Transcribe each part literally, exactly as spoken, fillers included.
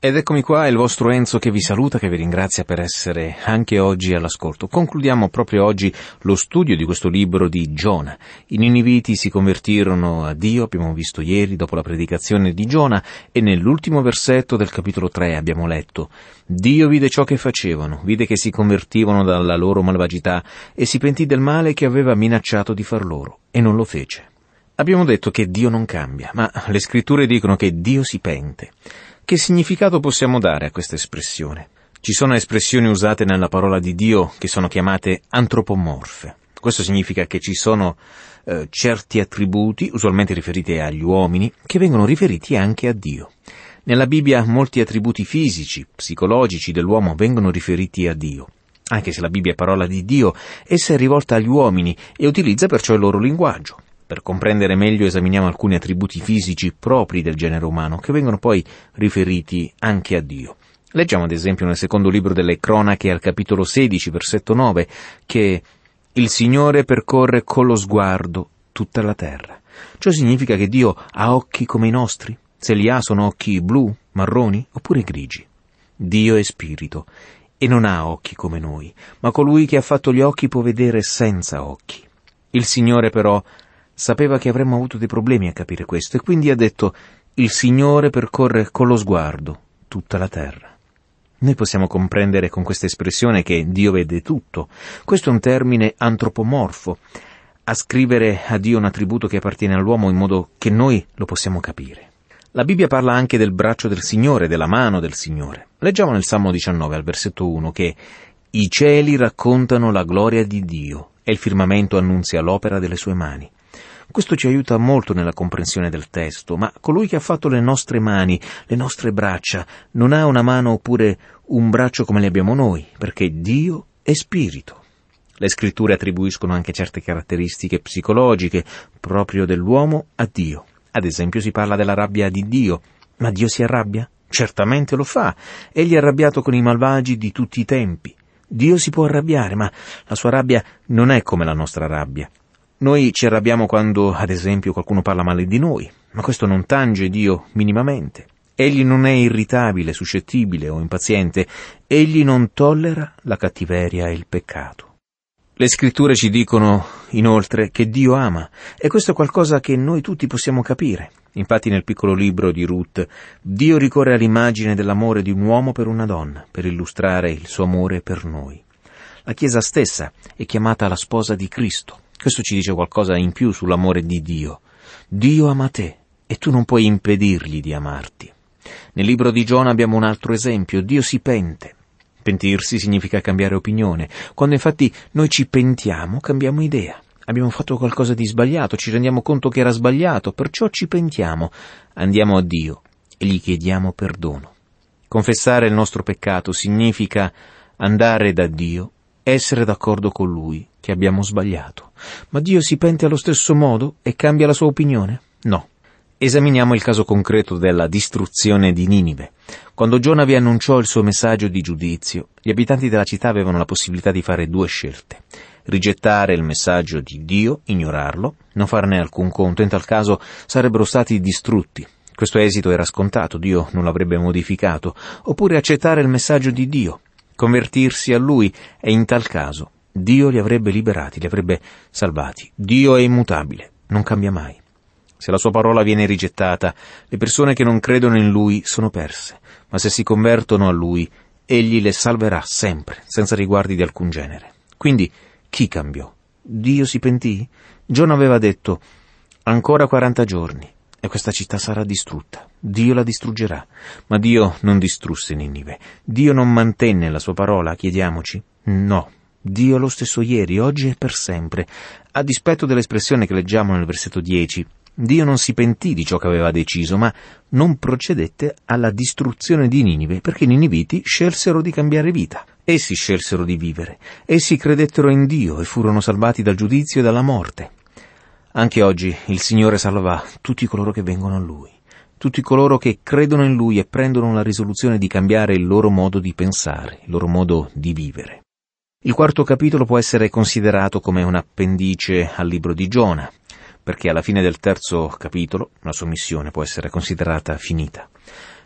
Ed eccomi qua, è il vostro Enzo che vi saluta, che vi ringrazia per essere anche oggi all'ascolto. Concludiamo proprio oggi lo studio di questo libro di Giona. I Niniviti si convertirono a Dio, abbiamo visto ieri dopo la predicazione di Giona, e nell'ultimo versetto del capitolo tre abbiamo letto: Dio vide ciò che facevano, vide che si convertivano dalla loro malvagità e si pentì del male che aveva minacciato di far loro, e non lo fece. Abbiamo detto che Dio non cambia, ma le scritture dicono che Dio si pente. Che significato possiamo dare a questa espressione? Ci sono espressioni usate nella parola di Dio che sono chiamate antropomorfe. Questo significa che ci sono eh, certi attributi, usualmente riferiti agli uomini, che vengono riferiti anche a Dio. Nella Bibbia molti attributi fisici, psicologici dell'uomo vengono riferiti a Dio. Anche se la Bibbia è parola di Dio, essa è rivolta agli uomini e utilizza perciò il loro linguaggio. Per comprendere meglio esaminiamo alcuni attributi fisici propri del genere umano, che vengono poi riferiti anche a Dio. Leggiamo ad esempio nel secondo libro delle Cronache, al capitolo sedici, versetto nove, che il Signore percorre con lo sguardo tutta la terra. Ciò significa che Dio ha occhi come i nostri? Se li ha, sono occhi blu, marroni oppure grigi. Dio è spirito e non ha occhi come noi, ma colui che ha fatto gli occhi può vedere senza occhi. Il Signore però sapeva che avremmo avuto dei problemi a capire questo e quindi ha detto: il Signore percorre con lo sguardo tutta la terra. Noi possiamo comprendere con questa espressione che Dio vede tutto. Questo è un termine antropomorfo, ascrivere a Dio un attributo che appartiene all'uomo in modo che noi lo possiamo capire. La Bibbia parla anche del braccio del Signore, della mano del Signore. Leggiamo nel Salmo diciannove, al versetto uno, che i cieli raccontano la gloria di Dio e il firmamento annunzia l'opera delle sue mani. Questo ci aiuta molto nella comprensione del testo, ma colui che ha fatto le nostre mani, le nostre braccia, non ha una mano oppure un braccio come le abbiamo noi, perché Dio è spirito. Le scritture attribuiscono anche certe caratteristiche psicologiche proprio dell'uomo a Dio. Ad esempio si parla della rabbia di Dio. Ma Dio si arrabbia? Certamente lo fa. Egli è arrabbiato con i malvagi di tutti i tempi. Dio si può arrabbiare, ma la sua rabbia non è come la nostra rabbia. Noi ci arrabbiamo quando, ad esempio, qualcuno parla male di noi, ma questo non tange Dio minimamente. Egli non è irritabile, suscettibile o impaziente. Egli non tollera la cattiveria e il peccato. Le scritture ci dicono, inoltre, che Dio ama, e questo è qualcosa che noi tutti possiamo capire. Infatti nel piccolo libro di Ruth, Dio ricorre all'immagine dell'amore di un uomo per una donna, per illustrare il suo amore per noi. La Chiesa stessa è chiamata la sposa di Cristo. Questo ci dice qualcosa in più sull'amore di Dio. Dio ama te e tu non puoi impedirgli di amarti. Nel libro di Giona abbiamo un altro esempio. Dio si pente. Pentirsi significa cambiare opinione. Quando infatti noi ci pentiamo, cambiamo idea. Abbiamo fatto qualcosa di sbagliato, ci rendiamo conto che era sbagliato, perciò ci pentiamo. Andiamo a Dio e gli chiediamo perdono. Confessare il nostro peccato significa andare da Dio, essere d'accordo con Lui che abbiamo sbagliato. Ma Dio si pente allo stesso modo e cambia la sua opinione? No. Esaminiamo il caso concreto della distruzione di Ninive. Quando Giona vi annunciò il suo messaggio di giudizio, gli abitanti della città avevano la possibilità di fare due scelte: rigettare il messaggio di Dio, ignorarlo, non farne alcun conto, in tal caso sarebbero stati distrutti. Questo esito era scontato, Dio non l'avrebbe modificato, oppure accettare il messaggio di Dio, convertirsi a Lui, e in tal caso Dio li avrebbe liberati, li avrebbe salvati. Dio è immutabile, non cambia mai. Se la sua parola viene rigettata, le persone che non credono in Lui sono perse, ma se si convertono a Lui, Egli le salverà sempre, senza riguardi di alcun genere. Quindi, chi cambiò? Dio si pentì? Giona aveva detto: ancora quaranta giorni e questa città sarà distrutta. Dio la distruggerà. Ma Dio non distrusse Ninive. Dio non mantenne la sua parola, chiediamoci? No. Dio è lo stesso ieri, oggi e per sempre. A dispetto dell'espressione che leggiamo nel versetto dieci, Dio non si pentì di ciò che aveva deciso, ma non procedette alla distruzione di Ninive, perché i niniviti scelsero di cambiare vita. Essi scelsero di vivere. Essi credettero in Dio e furono salvati dal giudizio e dalla morte. Anche oggi il Signore salva tutti coloro che vengono a Lui, tutti coloro che credono in Lui e prendono la risoluzione di cambiare il loro modo di pensare, il loro modo di vivere. Il quarto capitolo può essere considerato come un appendice al libro di Giona, perché alla fine del terzo capitolo la sua missione può essere considerata finita.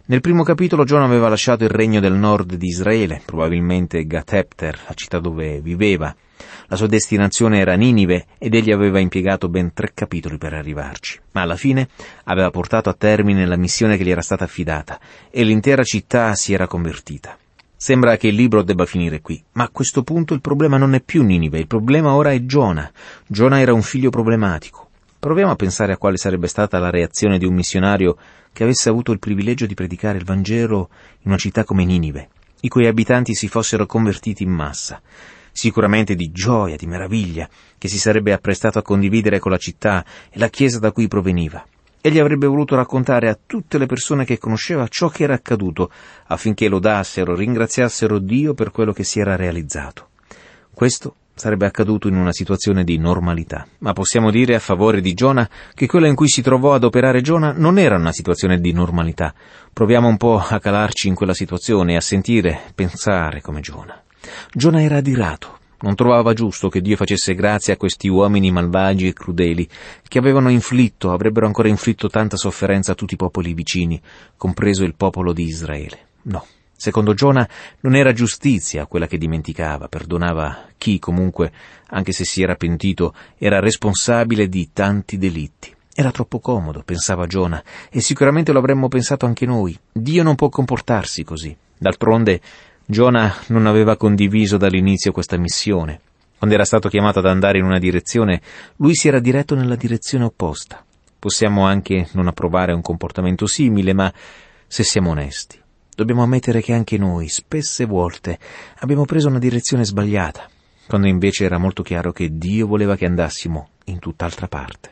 Nel primo capitolo Giona aveva lasciato il regno del nord di Israele, probabilmente Gat-Hepter, la città dove viveva. La sua destinazione era Ninive ed egli aveva impiegato ben tre capitoli per arrivarci, ma alla fine aveva portato a termine la missione che gli era stata affidata e l'intera città si era convertita. Sembra che il libro debba finire qui, ma a questo punto il problema non è più Ninive, il problema ora è Giona. Giona era un figlio problematico. Proviamo a pensare a quale sarebbe stata la reazione di un missionario che avesse avuto il privilegio di predicare il Vangelo in una città come Ninive, i cui abitanti si fossero convertiti in massa. Sicuramente di gioia, di meraviglia, che si sarebbe apprestato a condividere con la città e la chiesa da cui proveniva. Egli avrebbe voluto raccontare a tutte le persone che conosceva ciò che era accaduto, affinché lodassero, ringraziassero Dio per quello che si era realizzato. Questo sarebbe accaduto in una situazione di normalità, ma possiamo dire a favore di Giona che quella in cui si trovò ad operare Giona non era una situazione di normalità. Proviamo un po' a calarci in quella situazione e a sentire, pensare come Giona. Giona era adirato, non trovava giusto che Dio facesse grazia a questi uomini malvagi e crudeli, che avevano inflitto, avrebbero ancora inflitto tanta sofferenza a tutti i popoli vicini, compreso il popolo di Israele. No. Secondo Giona non era giustizia quella che dimenticava, perdonava chi comunque, anche se si era pentito, era responsabile di tanti delitti. Era troppo comodo, pensava Giona, e sicuramente lo avremmo pensato anche noi. Dio non può comportarsi così. D'altronde, Giona non aveva condiviso dall'inizio questa missione. Quando era stato chiamato ad andare in una direzione, lui si era diretto nella direzione opposta. Possiamo anche non approvare un comportamento simile, ma se siamo onesti, dobbiamo ammettere che anche noi, spesse volte, abbiamo preso una direzione sbagliata, quando invece era molto chiaro che Dio voleva che andassimo in tutt'altra parte.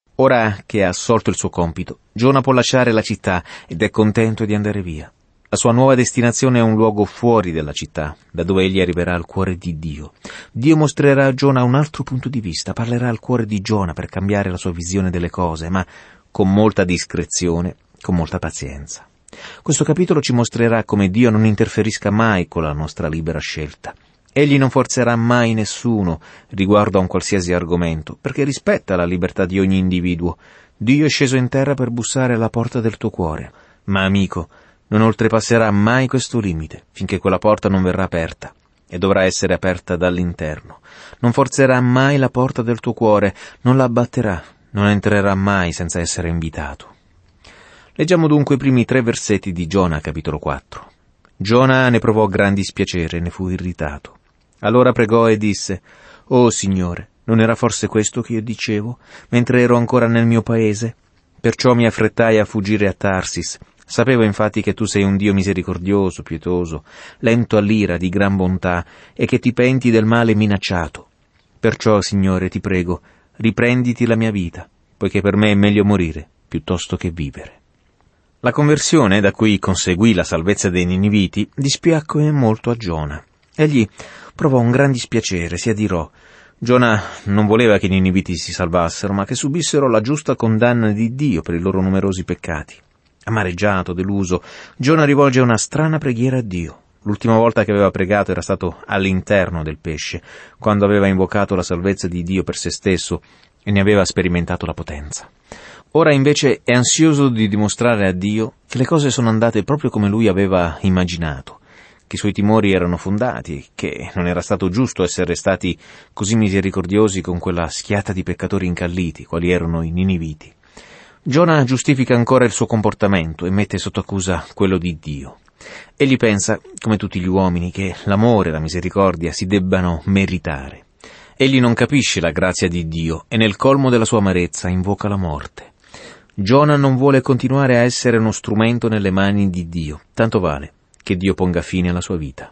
Ora che ha assolto il suo compito, Giona può lasciare la città ed è contento di andare via. La sua nuova destinazione è un luogo fuori dalla città, da dove egli arriverà al cuore di Dio. Dio mostrerà a Giona un altro punto di vista, parlerà al cuore di Giona per cambiare la sua visione delle cose, ma con molta discrezione, con molta pazienza. Questo capitolo ci mostrerà come Dio non interferisca mai con la nostra libera scelta. Egli non forzerà mai nessuno riguardo a un qualsiasi argomento, perché rispetta la libertà di ogni individuo. Dio è sceso in terra per bussare alla porta del tuo cuore. Ma amico, non oltrepasserà mai questo limite, finché quella porta non verrà aperta, e dovrà essere aperta dall'interno. Non forzerà mai la porta del tuo cuore, non la abbatterà, non entrerà mai senza essere invitato. Leggiamo dunque i primi tre versetti di Giona, capitolo quattro. Giona ne provò gran dispiacere, ne fu irritato. Allora pregò e disse: «Oh Signore, non era forse questo che io dicevo, mentre ero ancora nel mio paese? Perciò mi affrettai a fuggire a Tarsis. Sapevo infatti che tu sei un Dio misericordioso, pietoso, lento all'ira, di gran bontà, e che ti penti del male minacciato. Perciò, Signore, ti prego, riprenditi la mia vita, poiché per me è meglio morire piuttosto che vivere». La conversione, da cui conseguì la salvezza dei Niniviti, dispiacque molto a Giona. Egli provò un gran dispiacere, si adirò. Giona non voleva che i Niniviti si salvassero, ma che subissero la giusta condanna di Dio per i loro numerosi peccati. Amareggiato, deluso, Giona rivolge una strana preghiera a Dio. L'ultima volta che aveva pregato era stato all'interno del pesce, quando aveva invocato la salvezza di Dio per se stesso e ne aveva sperimentato la potenza. Ora invece è ansioso di dimostrare a Dio che le cose sono andate proprio come lui aveva immaginato, che i suoi timori erano fondati, che non era stato giusto essere stati così misericordiosi con quella schiata di peccatori incalliti, quali erano i Niniviti. Giona giustifica ancora il suo comportamento e mette sotto accusa quello di Dio. Egli pensa, come tutti gli uomini, che l'amore e la misericordia si debbano meritare. Egli non capisce la grazia di Dio e nel colmo della sua amarezza invoca la morte. Giona non vuole continuare a essere uno strumento nelle mani di Dio, tanto vale che Dio ponga fine alla sua vita.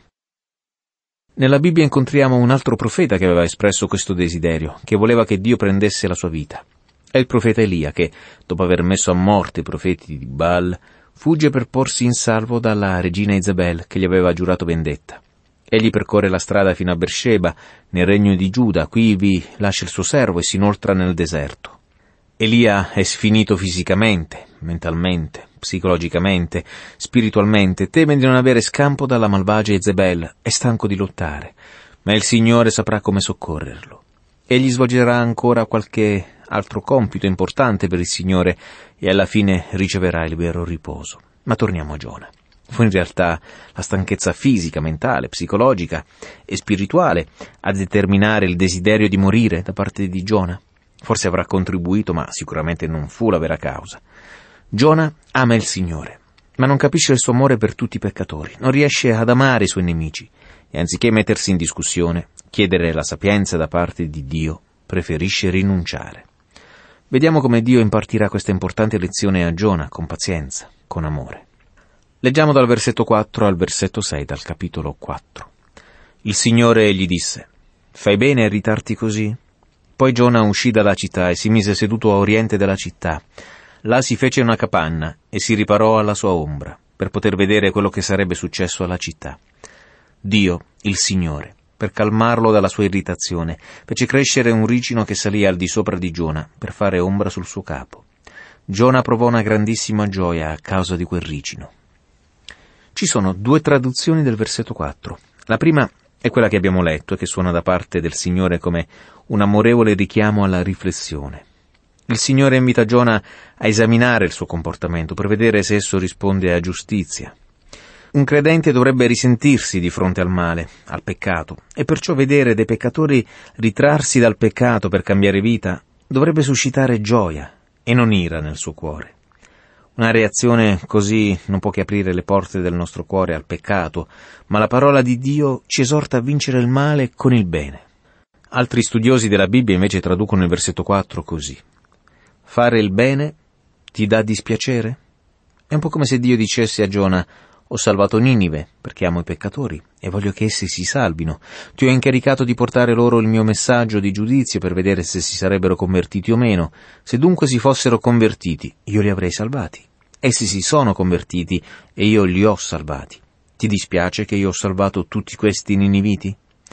Nella Bibbia incontriamo un altro profeta che aveva espresso questo desiderio, che voleva che Dio prendesse la sua vita. È il profeta Elia che, dopo aver messo a morte i profeti di Baal, fugge per porsi in salvo dalla regina Isabel che gli aveva giurato vendetta. Egli percorre la strada fino a Beersheba, nel regno di Giuda, qui vi lascia il suo servo e si inoltra nel deserto. Elia è sfinito fisicamente, mentalmente, psicologicamente, spiritualmente, teme di non avere scampo dalla malvagia Isabel, è stanco di lottare, ma il Signore saprà come soccorrerlo. Egli svolgerà ancora qualche altro compito importante per il Signore e alla fine riceverà il vero riposo. Ma torniamo a Giona. Fu in realtà la stanchezza fisica, mentale, psicologica e spirituale a determinare il desiderio di morire da parte di Giona? Forse avrà contribuito, ma sicuramente non fu la vera causa. Giona ama il Signore, ma non capisce il suo amore per tutti i peccatori, non riesce ad amare i suoi nemici e anziché mettersi in discussione, chiedere la sapienza da parte di Dio, preferisce rinunciare. Vediamo come Dio impartirà questa importante lezione a Giona con pazienza, con amore. Leggiamo dal versetto quattro al versetto sei del capitolo quattro. Il Signore gli disse: «Fai bene a irritarti così?» Poi Giona uscì dalla città e si mise seduto a oriente della città. Là si fece una capanna e si riparò alla sua ombra, per poter vedere quello che sarebbe successo alla città. Dio, il Signore, per calmarlo dalla sua irritazione, fece crescere un ricino che salì al di sopra di Giona, per fare ombra sul suo capo. Giona provò una grandissima gioia a causa di quel ricino. Ci sono due traduzioni del versetto quattro. La prima è quella che abbiamo letto e che suona da parte del Signore come un amorevole richiamo alla riflessione. Il Signore invita Giona a esaminare il suo comportamento per vedere se esso risponde a giustizia. Un credente dovrebbe risentirsi di fronte al male, al peccato, e perciò vedere dei peccatori ritrarsi dal peccato per cambiare vita dovrebbe suscitare gioia e non ira nel suo cuore. Una reazione così non può che aprire le porte del nostro cuore al peccato, ma la parola di Dio ci esorta a vincere il male con il bene. Altri studiosi della Bibbia invece traducono il versetto quattro così: «Fare il bene ti dà dispiacere?» È un po' come se Dio dicesse a Giona: «Ho salvato Ninive perché amo i peccatori e voglio che essi si salvino. Ti ho incaricato di portare loro il mio messaggio di giudizio per vedere se si sarebbero convertiti o meno. Se dunque si fossero convertiti, io li avrei salvati. Essi si sono convertiti e io li ho salvati. Ti dispiace che io ho salvato tutti questi niniviti?»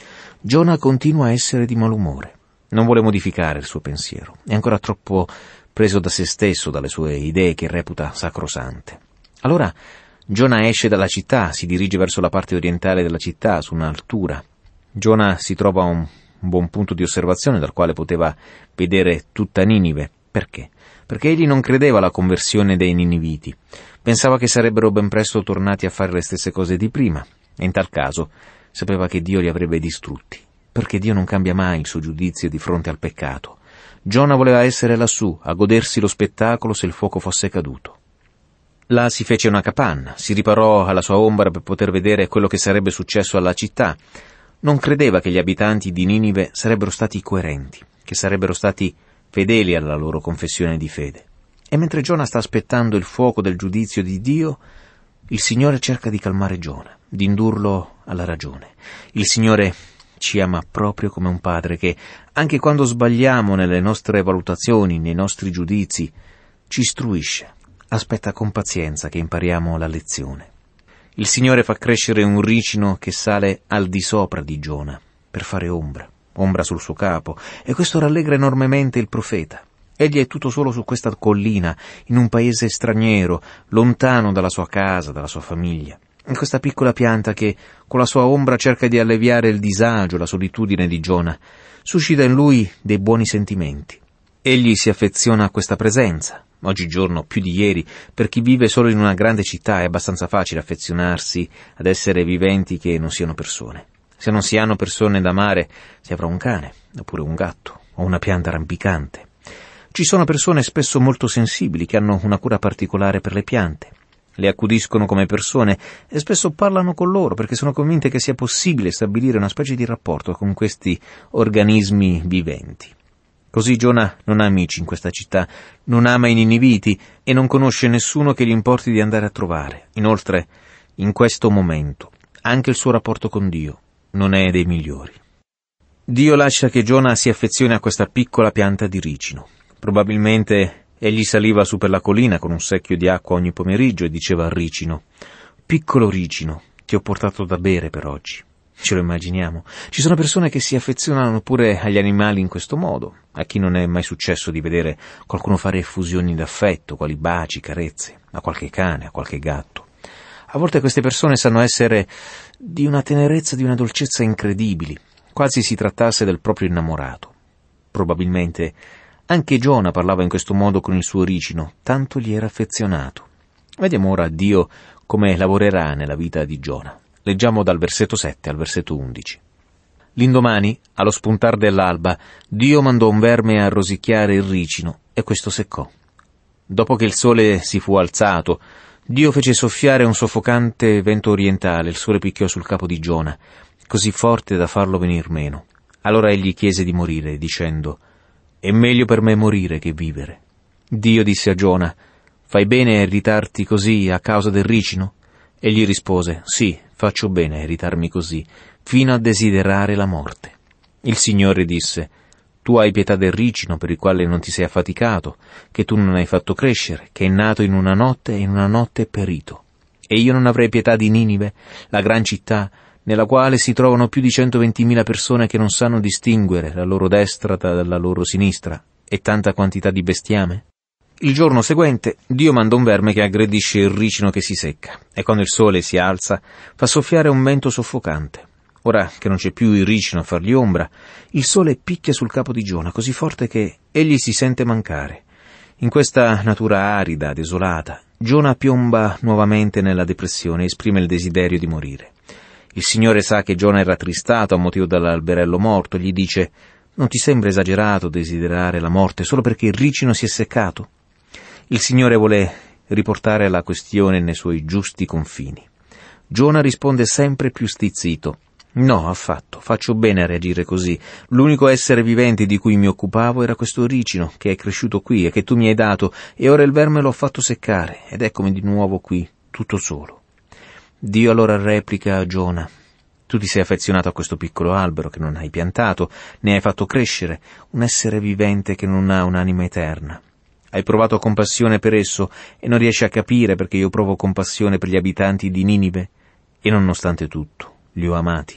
Giona continua a essere di malumore. Non vuole modificare il suo pensiero. È ancora troppo preso da se stesso, dalle sue idee che reputa sacrosante. Allora Giona esce dalla città, si dirige verso la parte orientale della città, su un'altura. Giona si trova a un buon punto di osservazione dal quale poteva vedere tutta Ninive. Perché? Perché egli non credeva alla conversione dei niniviti. Pensava che sarebbero ben presto tornati a fare le stesse cose di prima, e in tal caso sapeva che Dio li avrebbe distrutti, perché Dio non cambia mai il suo giudizio di fronte al peccato. Giona voleva essere lassù, a godersi lo spettacolo se il fuoco fosse caduto. Là si fece una capanna, si riparò alla sua ombra per poter vedere quello che sarebbe successo alla città. Non credeva che gli abitanti di Ninive sarebbero stati coerenti, che sarebbero stati fedeli alla loro confessione di fede. E mentre Giona sta aspettando il fuoco del giudizio di Dio, il Signore cerca di calmare Giona, di indurlo alla ragione. Il Signore ci ama proprio come un padre che, anche quando sbagliamo nelle nostre valutazioni, nei nostri giudizi, ci istruisce. Aspetta con pazienza che impariamo la lezione. Il Signore fa crescere un ricino che sale al di sopra di Giona, per fare ombra, ombra sul suo capo, e questo rallegra enormemente il profeta. Egli è tutto solo su questa collina, in un paese straniero, lontano dalla sua casa, dalla sua famiglia. In questa piccola pianta che, con la sua ombra, cerca di alleviare il disagio, la solitudine di Giona, suscita in lui dei buoni sentimenti. Egli si affeziona a questa presenza. Oggigiorno, più di ieri, per chi vive solo in una grande città è abbastanza facile affezionarsi ad esseri viventi che non siano persone. Se non si hanno persone da amare, si avrà un cane, oppure un gatto, o una pianta rampicante. Ci sono persone spesso molto sensibili che hanno una cura particolare per le piante. Le accudiscono come persone e spesso parlano con loro perché sono convinte che sia possibile stabilire una specie di rapporto con questi organismi viventi. Così Giona non ha amici in questa città, non ama i niniviti e non conosce nessuno che gli importi di andare a trovare. Inoltre, in questo momento, anche il suo rapporto con Dio non è dei migliori. Dio lascia che Giona si affezioni a questa piccola pianta di ricino. Probabilmente egli saliva su per la collina con un secchio di acqua ogni pomeriggio e diceva al ricino: «Piccolo ricino, ti ho portato da bere per oggi». Ce lo immaginiamo. Ci sono persone che si affezionano pure agli animali in questo modo. A chi non è mai successo di vedere qualcuno fare effusioni d'affetto, quali baci, carezze, a qualche cane, a qualche gatto. A volte queste persone sanno essere di una tenerezza, di una dolcezza incredibili, quasi si trattasse del proprio innamorato. Probabilmente anche Giona parlava in questo modo con il suo ricino, tanto gli era affezionato. Vediamo ora Dio come lavorerà nella vita di Giona. Leggiamo dal versetto sette al versetto undici. L'indomani, allo spuntar dell'alba, Dio mandò un verme a rosicchiare il ricino, e questo seccò. Dopo che il sole si fu alzato, Dio fece soffiare un soffocante vento orientale, il sole picchiò sul capo di Giona, così forte da farlo venir meno. Allora egli chiese di morire, dicendo: «È meglio per me morire che vivere». Dio disse a Giona: «Fai bene a irritarti così a causa del ricino?» Egli rispose: «Sì, faccio bene a irritarmi così, fino a desiderare la morte». Il Signore disse: «Tu hai pietà del ricino per il quale non ti sei affaticato, che tu non hai fatto crescere, che è nato in una notte e in una notte è perito. E io non avrei pietà di Ninive, la gran città, nella quale si trovano più di centoventimila persone che non sanno distinguere la loro destra dalla loro sinistra, e tanta quantità di bestiame?» Il giorno seguente Dio manda un verme che aggredisce il ricino che si secca, e quando il sole si alza fa soffiare un vento soffocante. Ora che non c'è più il ricino a fargli ombra, il sole picchia sul capo di Giona così forte che egli si sente mancare. In questa natura arida, desolata, Giona piomba nuovamente nella depressione e esprime il desiderio di morire. Il Signore sa che Giona è rattristato a motivo dell'alberello morto e gli dice: «Non ti sembra esagerato desiderare la morte solo perché il ricino si è seccato?» Il Signore vuole riportare la questione nei suoi giusti confini. Giona risponde sempre più stizzito: «No, affatto, faccio bene a reagire così. L'unico essere vivente di cui mi occupavo era questo ricino, che è cresciuto qui e che tu mi hai dato, e ora il verme l'ho fatto seccare, ed eccomi di nuovo qui, tutto solo». Dio allora replica a Giona: «Tu ti sei affezionato a questo piccolo albero che non hai piantato, ne hai fatto crescere, un essere vivente che non ha un'anima eterna. Hai provato compassione per esso e non riesci a capire perché io provo compassione per gli abitanti di Ninive, e nonostante tutto li ho amati».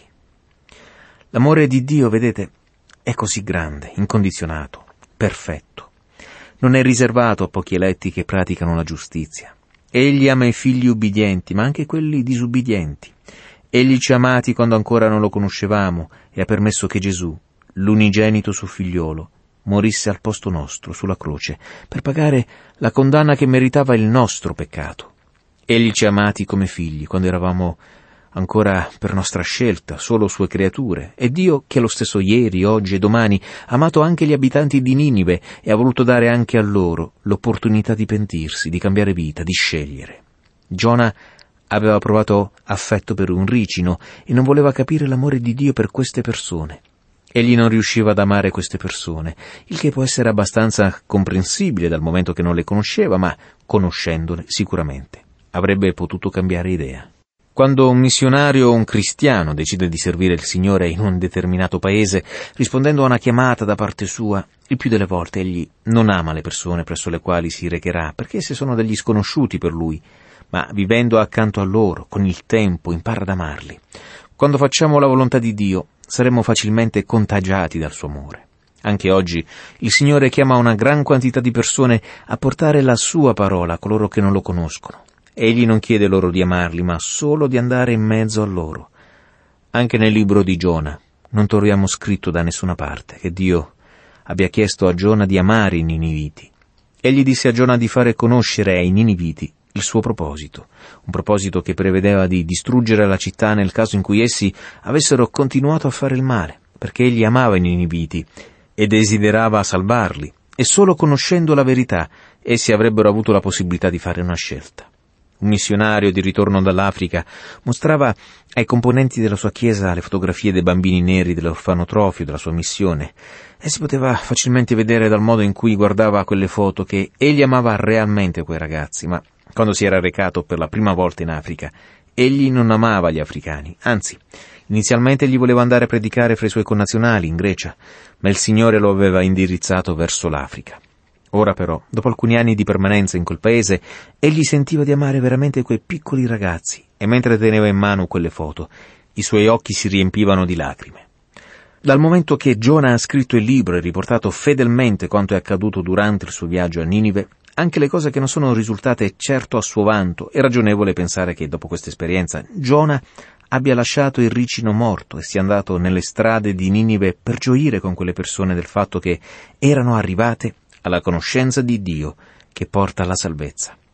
L'amore di Dio, vedete, è così grande, incondizionato, perfetto. Non è riservato a pochi eletti che praticano la giustizia. Egli ama i figli ubbidienti, ma anche quelli disubbidienti. Egli ci ha amati quando ancora non lo conoscevamo e ha permesso che Gesù, l'unigenito suo figliolo, morisse al posto nostro sulla croce per pagare la condanna che meritava il nostro peccato. Egli ci ha amati come figli quando eravamo ancora per nostra scelta solo sue creature, e Dio, che è lo stesso ieri, oggi e domani, ha amato anche gli abitanti di Ninive e ha voluto dare anche a loro l'opportunità di pentirsi, di cambiare vita, di scegliere. Giona aveva provato affetto per un ricino e non voleva capire l'amore di Dio per queste persone. Egli non riusciva ad amare queste persone, il che può essere abbastanza comprensibile dal momento che non le conosceva, ma conoscendole sicuramente avrebbe potuto cambiare idea. Quando un missionario o un cristiano decide di servire il Signore in un determinato paese, rispondendo a una chiamata da parte sua, il più delle volte egli non ama le persone presso le quali si recherà, perché esse sono degli sconosciuti per lui, ma vivendo accanto a loro, con il tempo, impara ad amarli. Quando facciamo la volontà di Dio, saremo facilmente contagiati dal suo amore. Anche oggi il Signore chiama una gran quantità di persone a portare la sua parola a coloro che non lo conoscono. Egli non chiede loro di amarli, ma solo di andare in mezzo a loro. Anche nel libro di Giona non troviamo scritto da nessuna parte che Dio abbia chiesto a Giona di amare i niniviti. Egli disse a Giona di fare conoscere ai niniviti il suo proposito, un proposito che prevedeva di distruggere la città nel caso in cui essi avessero continuato a fare il male, perché egli amava i niniviti e desiderava salvarli, e solo conoscendo la verità essi avrebbero avuto la possibilità di fare una scelta. Un missionario di ritorno dall'Africa mostrava ai componenti della sua chiesa le fotografie dei bambini neri dell'orfanotrofio della sua missione, e si poteva facilmente vedere dal modo in cui guardava quelle foto che egli amava realmente quei ragazzi, ma quando si era recato per la prima volta in Africa, egli non amava gli africani, anzi, inizialmente gli voleva andare a predicare fra i suoi connazionali in Grecia, ma il Signore lo aveva indirizzato verso l'Africa. Ora però, dopo alcuni anni di permanenza in quel paese, egli sentiva di amare veramente quei piccoli ragazzi, e mentre teneva in mano quelle foto, i suoi occhi si riempivano di lacrime. Dal momento che Giona ha scritto il libro e riportato fedelmente quanto è accaduto durante il suo viaggio a Ninive, anche le cose che non sono risultate certo a suo vanto, è ragionevole pensare che dopo questa esperienza Giona abbia lasciato il ricino morto e sia andato nelle strade di Ninive per gioire con quelle persone del fatto che erano arrivate alla conoscenza di Dio che porta alla salvezza.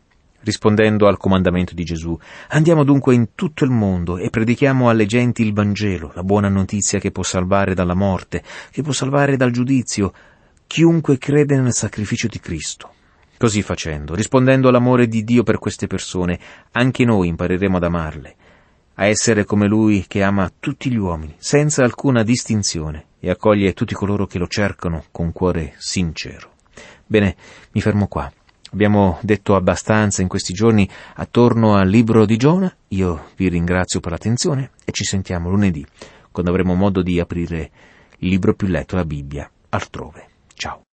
rispondendo al comandamento di Gesù. Andiamo dunque in tutto il mondo e predichiamo alle genti il Vangelo, la buona notizia che può salvare dalla morte, che può salvare dal giudizio chiunque crede nel sacrificio di Cristo. Così facendo, rispondendo all'amore di Dio per queste persone, anche noi impareremo ad amarle, a essere come Lui che ama tutti gli uomini, senza alcuna distinzione, e accoglie tutti coloro che lo cercano con cuore sincero. Bene, mi fermo qua. Abbiamo detto abbastanza in questi giorni attorno al libro di Giona. Io vi ringrazio per l'attenzione e ci sentiamo lunedì, quando avremo modo di aprire il libro più letto, la Bibbia, altrove. Ciao.